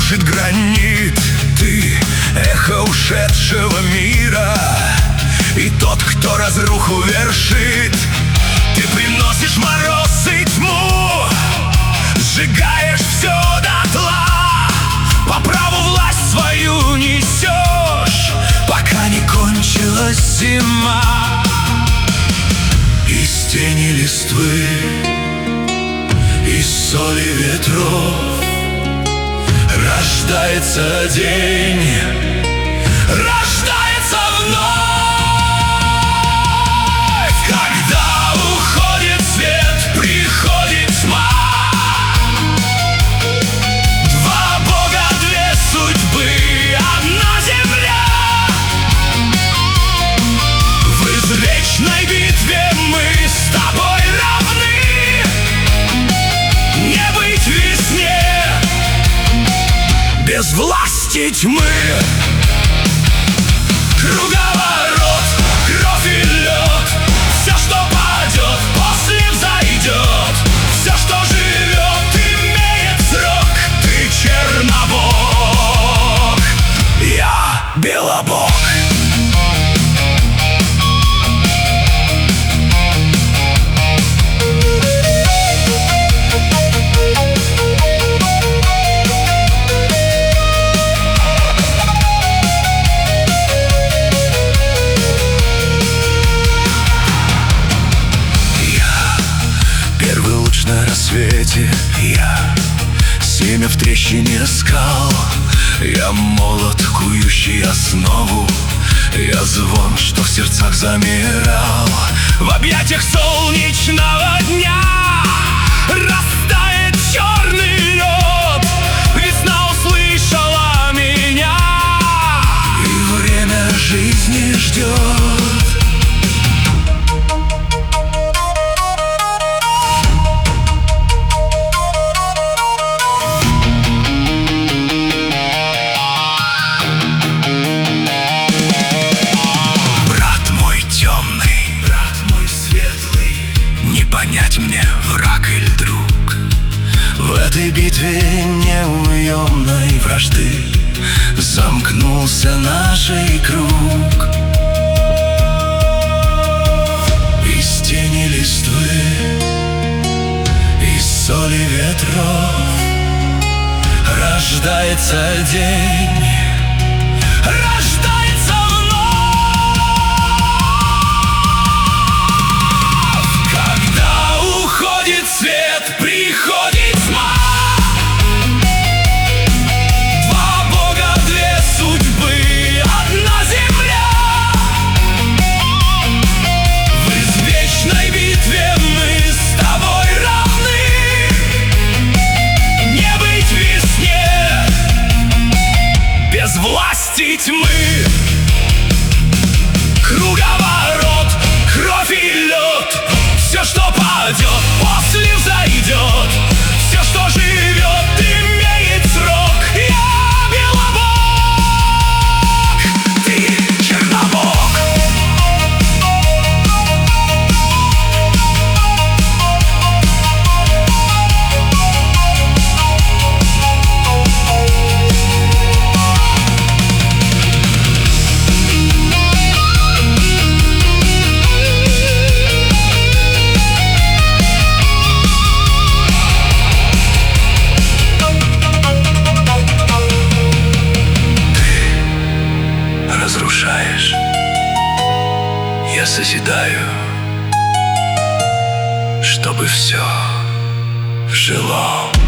кружит гранит. Ты эхо ушедшего мира, и тот, кто разруху вершит. Ты приносишь мороз и тьму, сжигаешь все дотла, по праву власть свою несешь, пока не кончилась зима. Из тени листвы, из соли ветров рождается день, рождается вновь. Когда уходит свет, приходит тьма. Два Бога, две судьбы, одна земля. В извечной битве мы с тобой равны. Не быть весне без власти тьмы. Круговорот, кровь и лед, все, что падет, после взойдет. Все, что живет, имеет срок. Ты Чернобог, я Белобог. На рассвете я семя в трещине скал. Я молот, кующий основу. Я звон, что в сердцах замирал. В объятиях солнечного дня растает черный лед. Весна услышала меня, и время жизни ждет. Понять мне, враг или друг, в этой битве неуемной вражды замкнулся наш круг. Из тени листвы, из соли ветров рождается день, рождается вновь. Когда уходит свет, приходит тьма. Два Бога, две судьбы, одна земля. В извечной битве мы с тобой равны. Не быть весне без власти тьмы. Круговорот, кровь и лед, все, что падет, после взойдет. Все, что живет, имеет срок. Я Белобог, ты Чернобог. Разрушаешь, я созидаю, чтобы все жило.